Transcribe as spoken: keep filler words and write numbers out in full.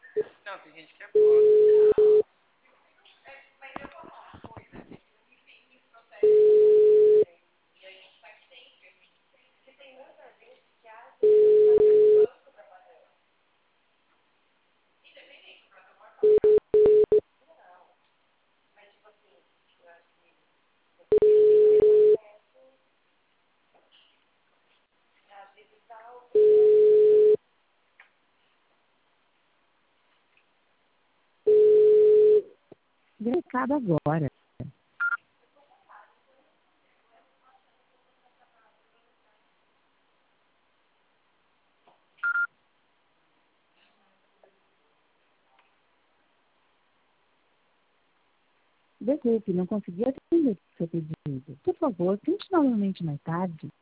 Não, tem gente que é foda. Recado agora. Desculpe, não consegui atender seu pedido. Por favor, tente novamente mais tarde.